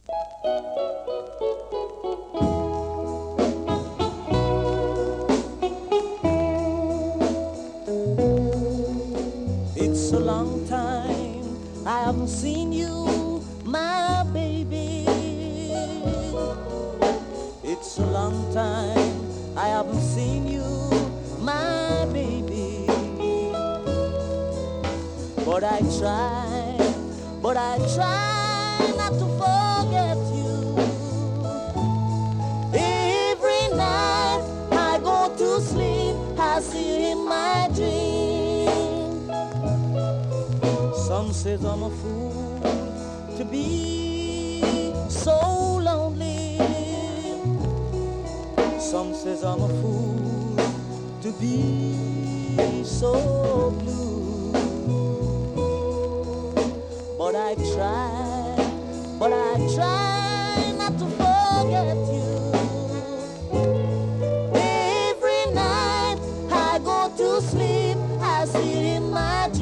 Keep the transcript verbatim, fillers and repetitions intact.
It's a long time I haven't seen you, my baby. It's a long time I haven't seen you, my baby. But I try, but I try not to forget you. Every night I go to sleep, I see you in my dream. Some says I'm a fool to be so lonely. Some says I'm a fool to be so blue. But I try, but I try not to forget you. Every night I go to sleep, I see in my